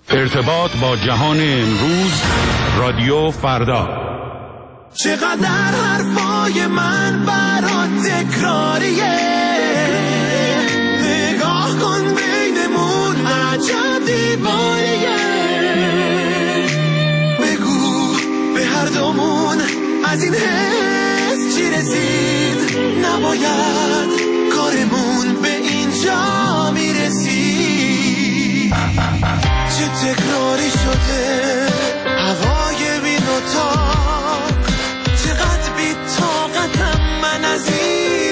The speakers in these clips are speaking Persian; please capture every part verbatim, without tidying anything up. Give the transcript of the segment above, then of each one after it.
ارتباط با جهان امروز، رادیو فردا. چقدر حرفای من برات تکراریه، نگاه کن بینمون عجب دیواریه، بگو به هر دومون از این حس چی رسید، نباید کارمون به اینجا میرسید. چه تکراری شده هوای بی نطاق، چقدر بی طاقتم من از این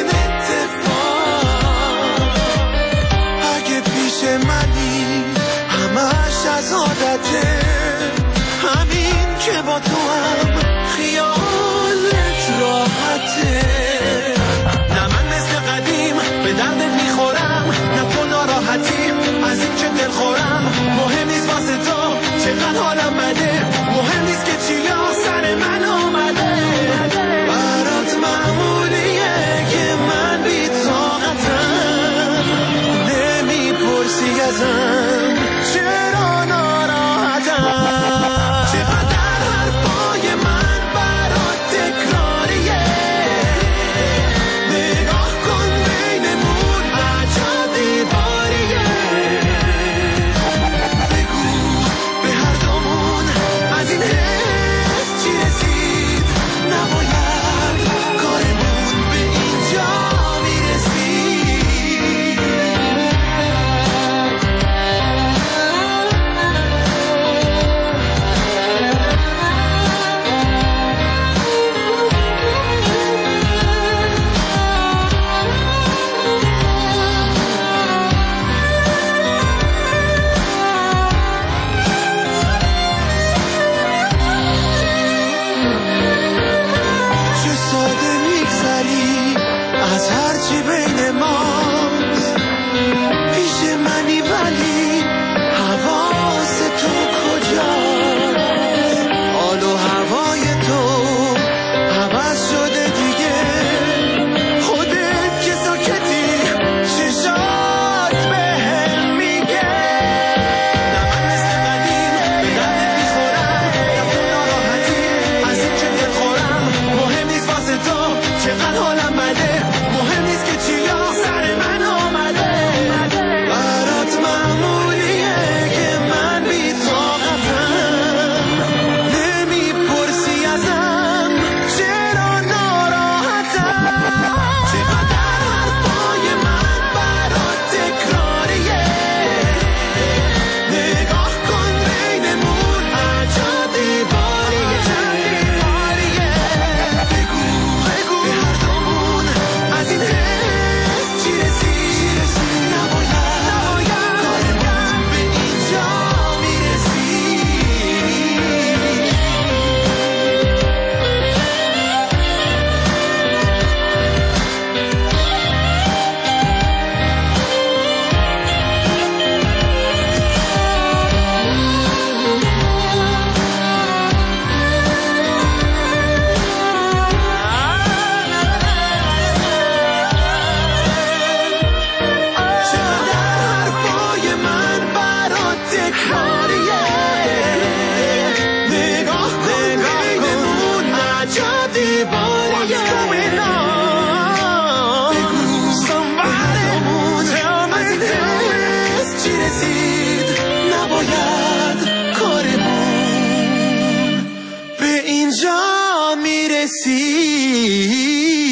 اتفاق. اگه پیش منی همش از عادته، همین که با تو هم خیالت راحته. نه من مثل قدیم به دردت میخورم، نه تو ناراحتی از این که دل خورم. مهم نیست واسه تو چقدر حالم بده، مهم نیست که چیا سر من آمده. برات معمولیه که من بی طاقتم، نمیپرسی ازم چرا ناراحتم. چقدر حرفای من برات تکراریه، نگاه کن بینمون عجب دیواریه، بگو به هر دومون از این حس چی رسید، نباید کارمون به اینجا میرسید. چه ساده میگذری از هرچی بین ماست، پیش منی ولی حواس تو کجاست. حال و هوای تو عوض شده دیگه، خودت که ساکتی چشات بهم میگه. نه من مثل قدیم به دردت میخورم، نه تو ناراحتی از این که دل خورم. مهم نیست واسه تو چقدر حالم بده، مهم نیست که چیا سر من آمده. برات معمولیه که من بی طاقتم، نمیپرسی ازم چرا ناراحتم. چقدر حرفای من برات تکراریه، نگاه کن بینمون عجب دیواریه، بگو بگو به هر دومون از این حس چی رسید، نباید کارمون به اینجا میرسید. چقدر حرفای من برات تکراریه، نگاه کن بینمون عجب دیواریه، بگو به هر دومون از این حس چی رسید، نباید کارمون به اینجا میرسید.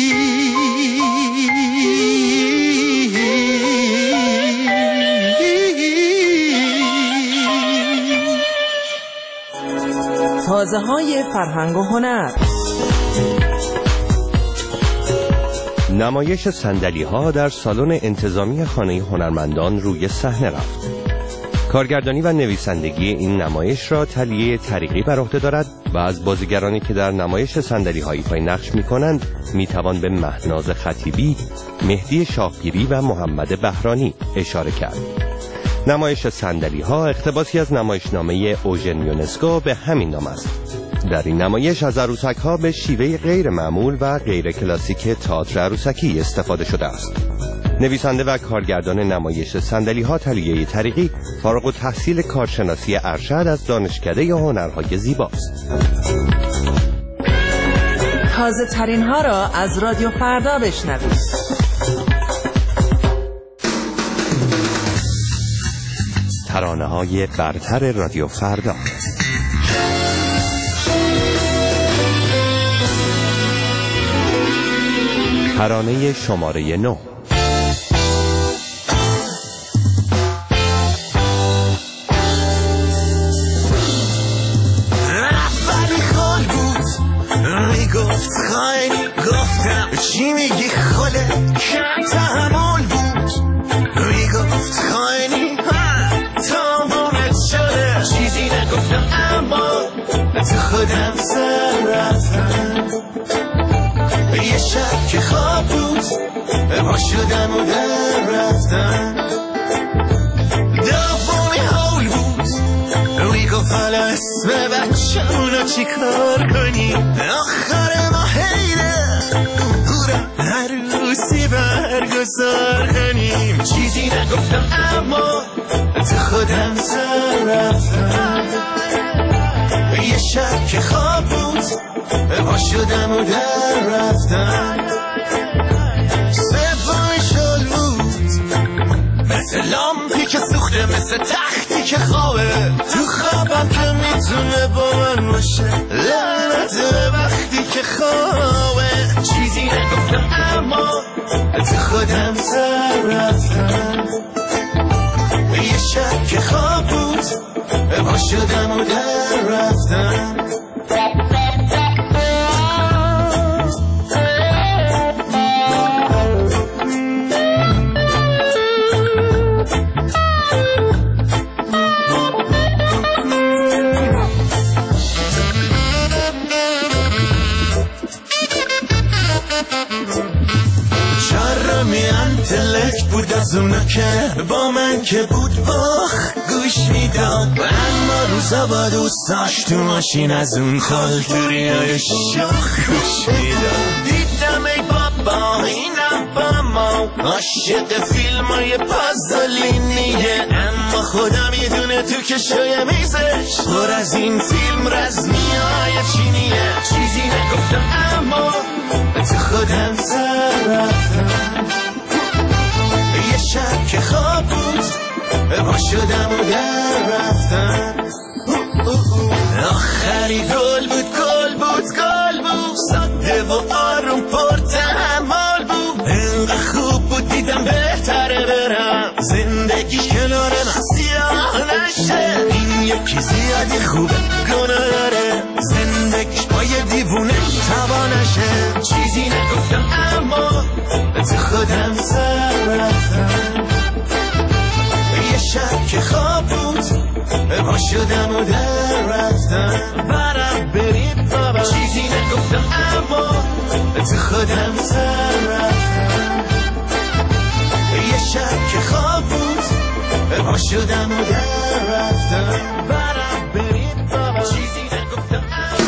تازه های فرهنگ و هنر. نمایش صندلی‌ها در سالن انتظامی خانه هنرمندان روی صحنه رفت. کارگردانی و نویسندگی این نمایش را تلیه طریقی بر عهده دارد و از بازیگرانی که در نمایش صندلی‌ها ایفای نقش می‌کنند می‌توان به مهناز خطیبی، مهدی شاهگیری و محمد بهرانی اشاره کرد. نمایش صندلی‌ها اقتباسی از نمایشنامه اوژن یونسکو به همین نام است. در این نمایش از عروسک‌ها به شیوه غیر معمول و غیر کلاسیک تئاتر عروسکی استفاده شده است. نویسنده و کارگردان نمایش صندلی‌ها طلیعه طریقی فارغ التحصیل کارشناسی ارشد از دانشکده هنرهای زیباست. تازه ترین ها را از رادیو فردا بشنوید. ترانه های برتر رادیو فردا. ترانه شماره نه. میگفت خیلی گفتم چی میگی خاله کم تحمل بود. میگفت خیلی تمامت شده چیزی نگفتم اما تو خودم سر رفتم. یه شب که خواب بود ما شدم و در رفتم. دومی حول بود میگفت حالا اسم بچه‌مونو چی کار کنیم. آخر ما حیله هورم عروسی برگزار کنیم. چیزی نگفتم اما تو خودم سر رفتم. یه شب که خواب بود ما شدم و در رفتم. سومی شل بود مثل لامپی که سوخته مثل تختی که خوابه تو خوابم که میتونه با من باشه. لعنت وقتی که خوابه چیزی نگفتم اما تو خودم سر رفتم. یه شب که خواب بود ما شدم و در رفتم. انتلکت بود از اونا که با من که بود باخ گوش میداد. اما روزا با دوستاش تو ماشین از اون خالتوری های شاخ گوش میداد. دیدم ای بابا اینم با ما عاشق فیلم های پازلینیه. اما خدا میدونه تو کشوی میزش پر از این فیلم رزمی های چینیه. چیزی نگفتم اما تو خودم سر رفتم. یه شب که خواب بود ما شدم و در رفتم. آخری گل بود گل بود گل بود ساده و آروم پر تحمل بود. اینقدر خوب بود دیدم بهتره برم زندگی کنار من سیاه نشه. این یکی زیادی خوبه گناه داره زندگیش با یه دیوونه تبا نشه. چیزی نگفتم اما تو خودم سر رفتم. یه شب که خواب بود ما شدم و در رفتم. برم برید بابا چیزی نگفتم اما تو خودم سر رفتم. یه شب که خواب بود ما شدم و در رفتم. برم برید بابا چیزی نگفتم اما.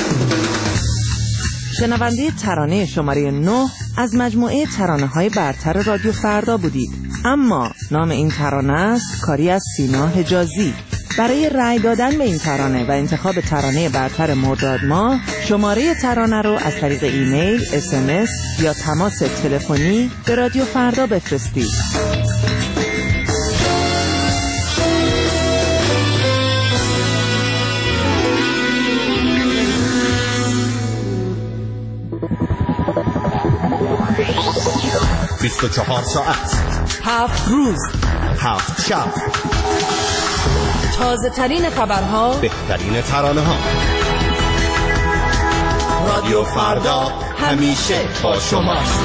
شنونده ترانه شماره نه از مجموعه ترانه های برتر رادیو فردا بودید. اما نام این ترانه است کاری از سینا حجازی. برای رأی دادن به این ترانه و انتخاب ترانه برتر مرداد ماه شماره ترانه رو از طریق ایمیل، اس ام اس یا تماس تلفنی به رادیو فردا بفرستید. بیست و چهار ساعت، هفت روز، هفت شب، تازه ترین خبرها، بهترین ترانه ها. رادیو فردا همیشه با شماست.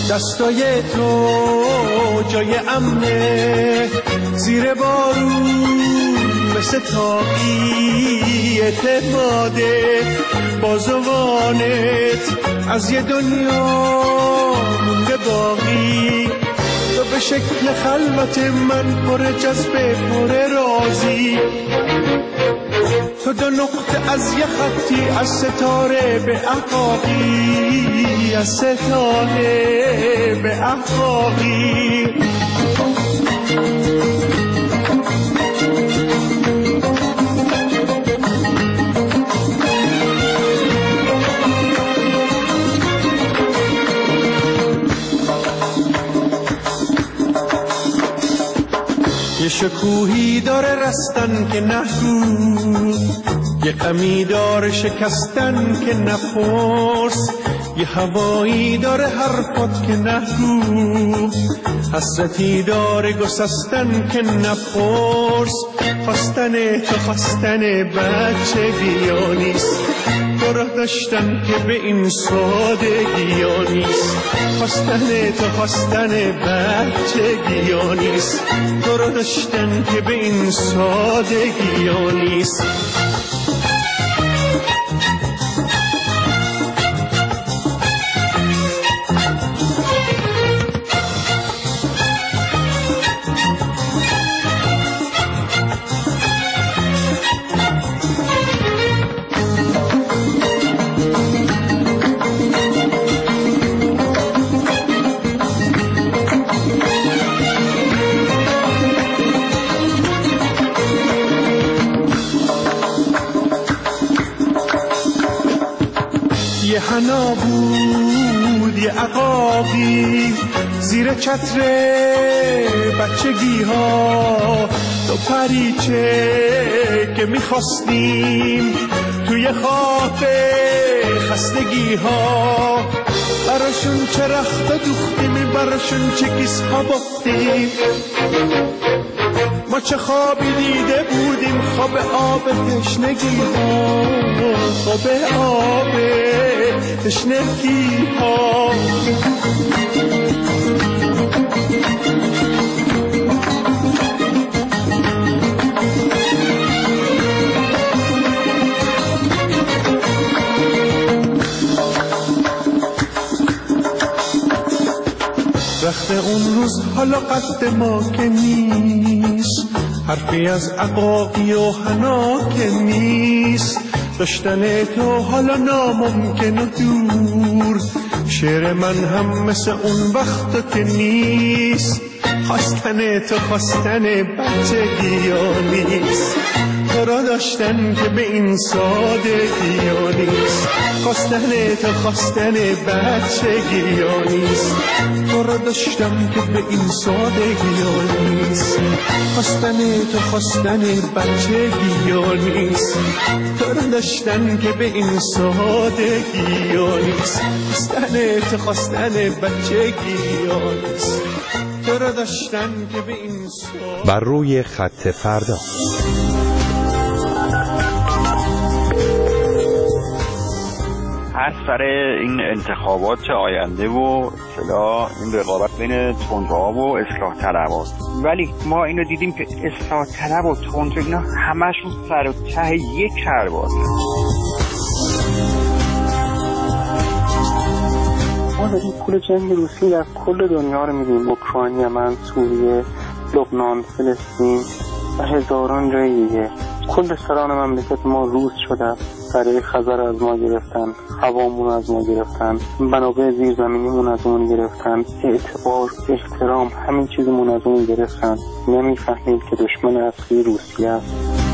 دستای تو جای امنه، زیر بارون مثل تاقی اعتماده، بازوانت از یه دنیا مونده باقی، تو به شکل خلوت من پر جذبه پر رازی، تو دو نقطه از یه خطی از ستاره به احقاقی، از ستاره به احقاقی. یه شکوهی داره رستن که نگو، یه غمی داره شکستن که نپرس، یه هوایی داره حرفات که نگو، حسرتی داره گسستن که نپرس. خواستن تو خواستن بچگی ها نیست، تو راه داشتن که به این سادگی ها نیست. خواستن تو خواستن بچگی ها نیست، تو راه داشتن که به این سادگی ها نیست. یه حنا بود یه عقاقی زیر چتر بچگی ها، تو پریچه که میخواستیم توی خاک خستگی ها، براشون چه رخت دوختیم براشون چه کیس ها باختیم. ما چه خوابی دیده بودیم، خواب آب تشنگی ها، خواب آب تشنگی ها. رخت اون روز حالا قد ما که نیست، حرفی از عقاقی و حنا که نیست. داشتن تو حالا ناممکن و دور، شعر من هم مثل اون وقت که نیست. خواستن تو خواستن بچگی ها نیست، تو را داشتن که به این سادگی ها نیست. خواستن تو خواستن بچگی ها نیست، تو را داشتن که به این سادگی ها نیست. خواستن تو خواستن بچگی ها نیست، تو را داشتن که به این سادگی ها نیست. خواستن تو خواستن بچگی ها نیست، تو را داشتن که به این سادگی. بر روی خط فردا. از سر این انتخابات آینده و اصطلاح این رقابت بین تندروها و اصلاح طلبات، ولی ما اینو دیدیم که اصلاح طلب و تندرو اینا همشون سر و ته یک کرباس. ما داریم پول جنگ روسی در کل دنیا رو میدیم، اوکراین، یمن، سوریه، لبنان، فلسطین و هزاران جای دیگه. کل سران مملکت ما روز شدن، سریع خزر از ما گرفتن، هوامون از ما گرفتن، منابع زیرزمینیمون از اون گرفتن، اعتبار، احترام، همین چیزمون از اون گرفتن. نمیفهمید که دشمن اصلی روسیه است.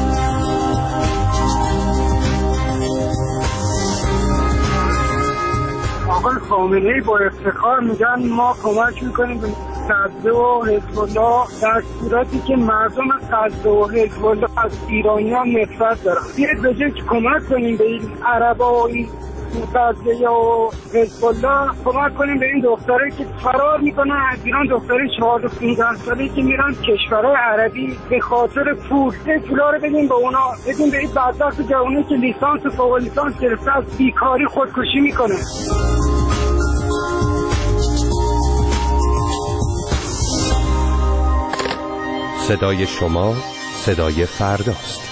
آقای خامنه‌ای با افتخار میگن ما کمک میکنیم به غزه و حزب الله، در صورتی که مردم غزه و حزب الله از ایرانیان نفرت دارن. بیاید به جای کمک کنیم به این عربا و این غزه و حزب الله، کمک کنیم به این دخترایی که فرار میکنن از ایران، دخترای چهارده پانزده ساله‌ای که میرن کشورهای عربی به خاطر پول. این پولا رو بدیم به اونا، بدیم به این بدبخت جوانی که لیسانس و فوق لیسانس گرفته از بیکاری خودکشی میکنه. صدای شما صدای فرداست.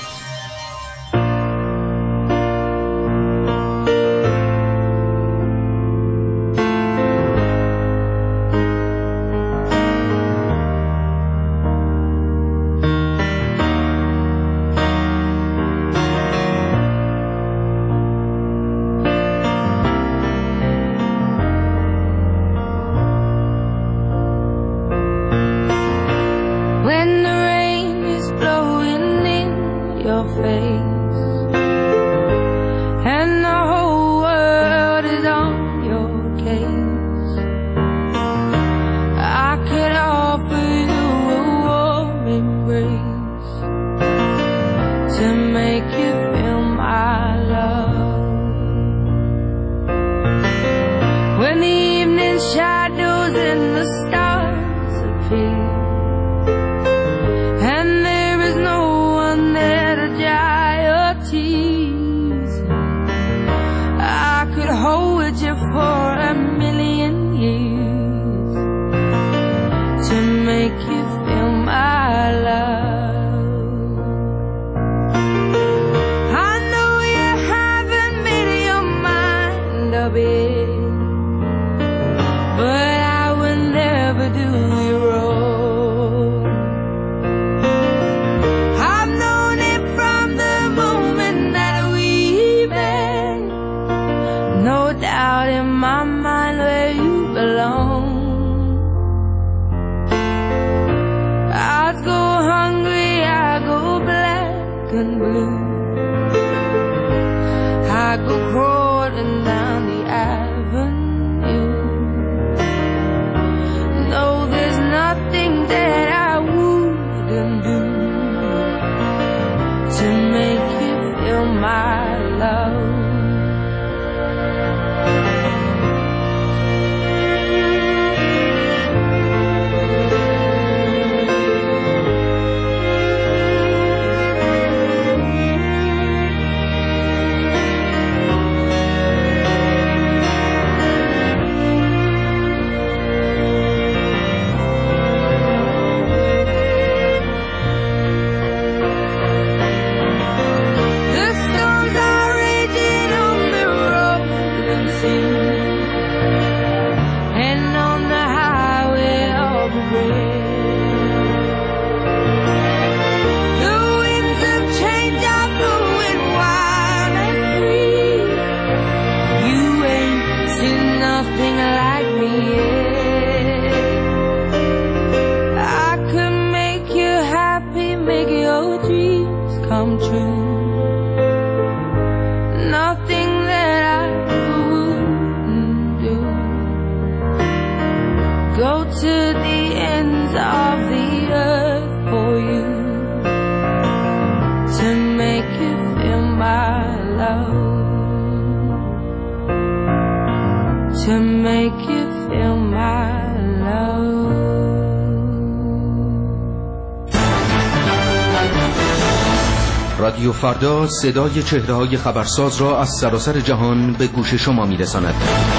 رادیو فردا صدای چهره‌های خبرساز را از سراسر جهان به گوش شما می‌رساند.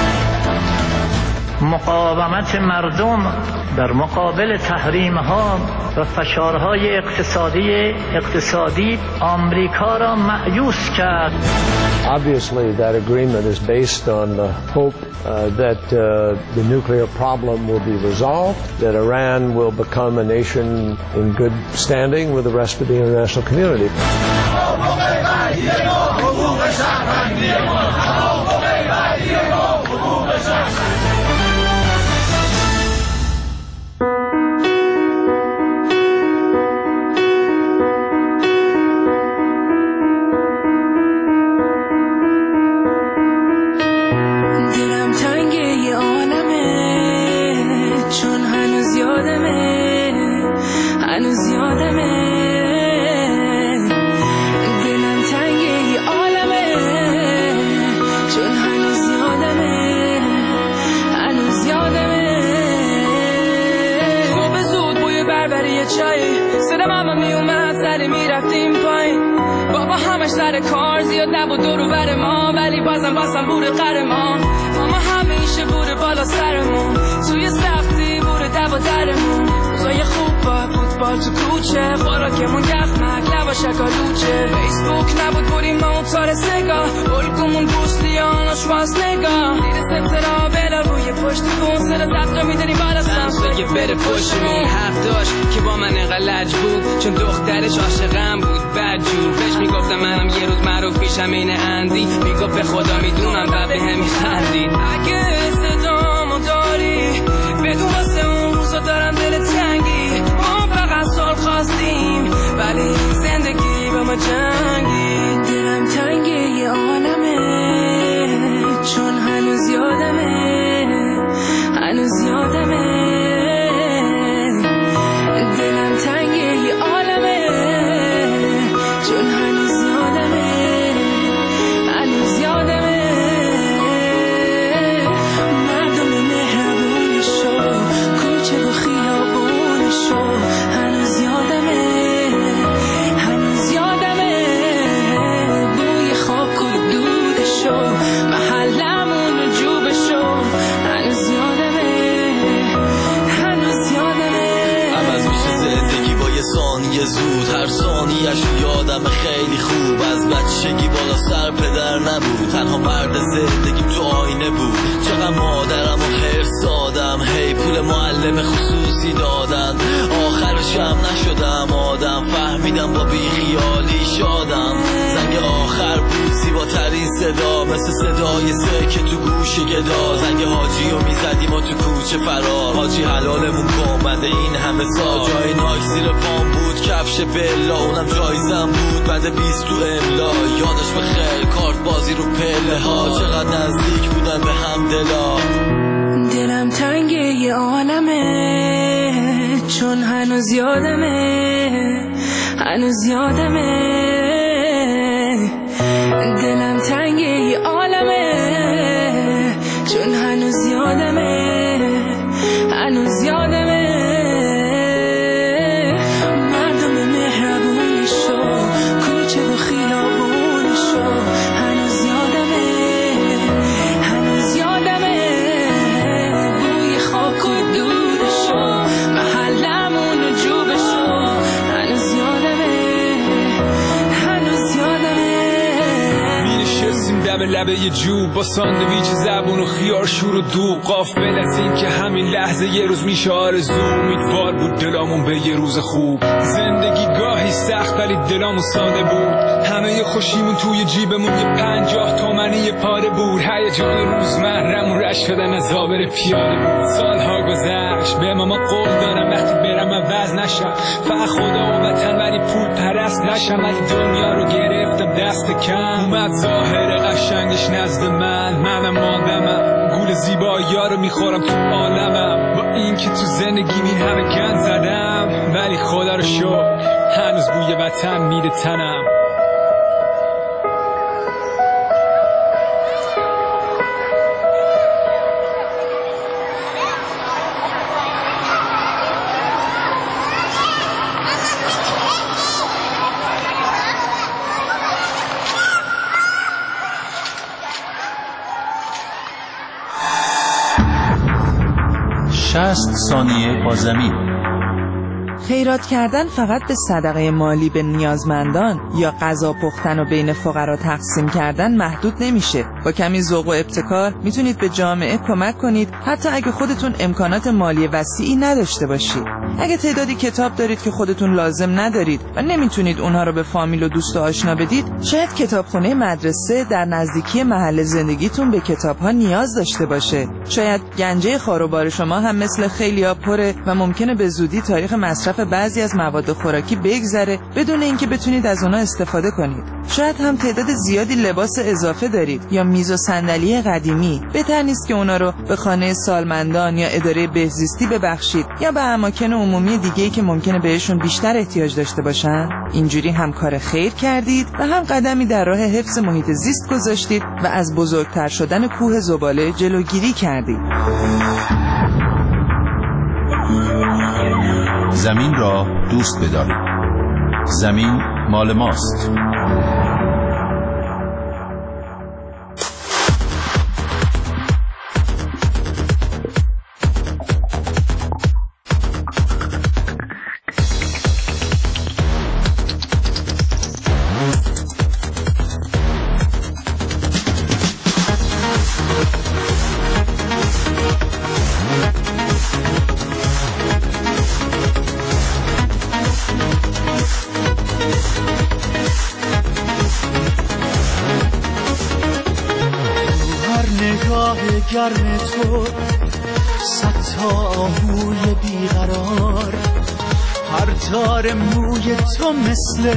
مقاومت مردم در مقابل تحریم‌ها و فشارهای اقتصادی اقتصادی آمریکا را مأیوس کرد. Obviously that agreement is based on the hope uh, that uh, the nuclear problem will be resolved, that Iran will become a nation in good standing with the rest of the international community. سر کار زیاد نبود دورو بر ما، ولی بازم بازم بوده قهرمان. ماما همیشه بوده بالا سرمون، توی سختی بوده دو درمون. روزای خوب با فوتبال فوتبال تو کوچه خوراکمون یخمک لبا شکالوچه فیسبوک نبود بودیم ما اون تار سگاه الگومون بوستیان و شواز نگاه زیر سمسرا بلا روی پشت بون سر زفت رو میدونی بالا سمسه بره پشتمون حق داشت که با من انقلج بود چون دخترش عاشقم بود بدجور بهش میگفتم منم یه روز معروف میشم این اندی میگفت به خدا میدونم و به همی خندید اگه صدامو داری بدون واسه اون روزا دارم دل تنگی ما فقط سال خواستیم ولی زندگی با ما جنگی دلم تنگه یه عالمه چون هنوز یادمه هنوز یادمه دلم تنگه یه عالمه چون هنوز یادمه هنوز یادمه مردم مهربونشو کوچه و خیابونشو هنوز یادمه هنوز یادمه بوی خاک و دودشو محلمون و جوبشو هنوز یادمه هنوز یادمه عوض میشه زندگی با یه ثانیه زود هر ثانیه‌اش یادم خیلی خوب از بچگی بالا سر پدر نبود تنها مرد زندگیم تو آینه بود چقدر مادرم و خرس دادم هی پول معلم خصوصی دادن آخرش هم نشدم آدم فهمیدم با بیخیالی شادم زنگ آخر بود زیباترین صدا مثل صدای سکه تو گوش گدا زنگ حاجی رو میزدیم و تو کوچه فرار حاجی حلالمون کن بده این همه سال جای ناک زیر پام بود کفش بلا اونم جایزم بود بعد بیست تو املا یادش بخیر کارت بازی رو پله ها چقدر نزدیک بودن به هم دلا دلم تنگه یه عالمه چون هنوز یادمه هنوز یادمه دلم تنگه یه عالمه چون هنوز یادمه هنوز یادمه مردم مهربونشو کوچه و خیابونشو هنوز یادمه هنوز یادمه بوی خاک و دودشو محلمون و جوبشو هنوز یادمه هنوز یادمه مینشستیم دم لبه یه جوب با ساندویچ زبون و خیار شور و دوغ غافل از این که همین لحظه یه روز میشه آرزو امیدوار بود دلامون به یه روز خوب زندگی گاهی سخت ولی دلامون ساده بود همه خوشیمون توی جیبمون یه پنجاه تومنی یه پاره بود هیجان روزمره‌مون رشت شدن از آبر پیاده بود سالها گذشت به ماما قول دارم وقتی برم عوض نشم فقط خدا و وطن ولی پول پرست نشم ولی دنیا رو گرفتم دست کم اومد ظاهر قشنگش نزد من منم آدمم گول زیبایی‌ها رو میخورم تو عالمم با این که تو زندگی این همه گند زدم ولی خدا رو شکر هنوز بوی وطن میره تنم شصت ثانیه با زمین. خیرات کردن فقط به صدقه مالی به نیازمندان یا غذا پختن و بین فقرا تقسیم کردن محدود نمیشه. با کمی ذوق و ابتکار میتونید به جامعه کمک کنید حتی اگه خودتون امکانات مالی وسیعی نداشته باشید. اگه تعدادی کتاب دارید که خودتون لازم ندارید و نمیتونید اونها رو به فامیل و دوست و آشنا بدید، شاید کتابخونه مدرسه در نزدیکی محل زندگیتون به کتاب‌ها نیاز داشته باشه. شاید گنجه خاروبار شما هم مثل خیلیا پره و ممکنه به زودی تاریخ مصرف بعضی از مواد خوراکی بگذره بدون اینکه بتونید از اونها استفاده کنید. شاید هم تعداد زیادی لباس اضافه دارید یا میز و صندلی قدیمی. بهتر نیست که اونا رو به خانه سالمندان یا اداره بهزیستی ببخشید یا به اماکن عمومی دیگه‌ای که ممکنه بهشون بیشتر احتیاج داشته باشن. اینجوری هم کار خیر کردید و هم قدمی در راه حفظ محیط زیست گذاشتید و از بزرگتر شدن کوه زباله جلوگیری کردید. زمین را دوست بدارید. زمین مال ماست. تا آهوی بیقرار، هر تار موی تو مثل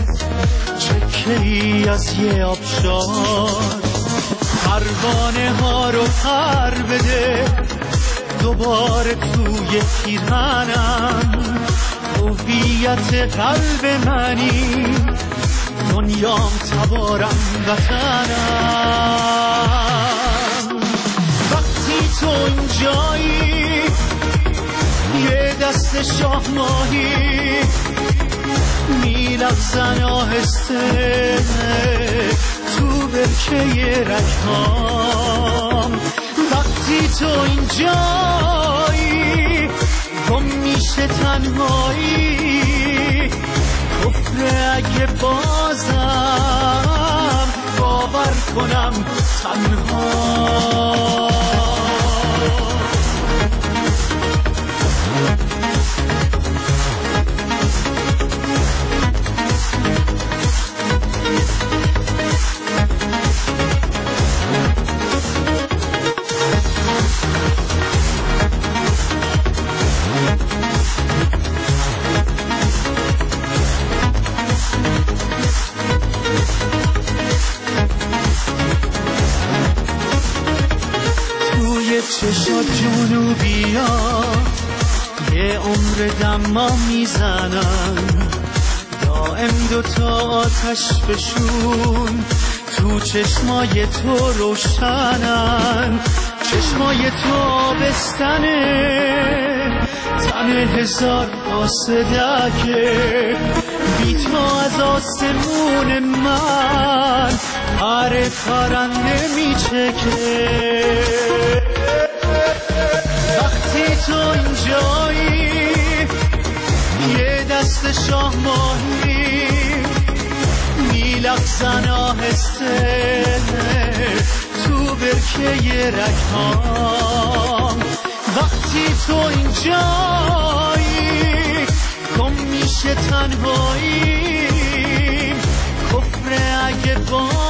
چکه‌ای از یه آبشار. پروانه ها رو پر بده دوباره توی پیرهنم، هویت قلب منی، دنیام تبارم وطنم. وقتی تو اینجایی یه دست شاه ماهی میلغزن آهسته تو برکه رگهام. وقتی تو اینجایی گم میشه تنهایی، کفر اگه بازم باور کنم تنها. چشات جنوبی ها یه عمر دما میزنن، دائم دوتا آتش بشون تو چشمای تو روشنن. چشمای تو آبستنه، تن هزار قاصدکه، بی تو از آسمون من هر پرنده میچکه. وقتی تو اینجایی یه دست شاه ماهی میلغزن آهسته تو برکه رگهام. وقتی تو اینجایی گم میشه تنهایی، کفر اگه با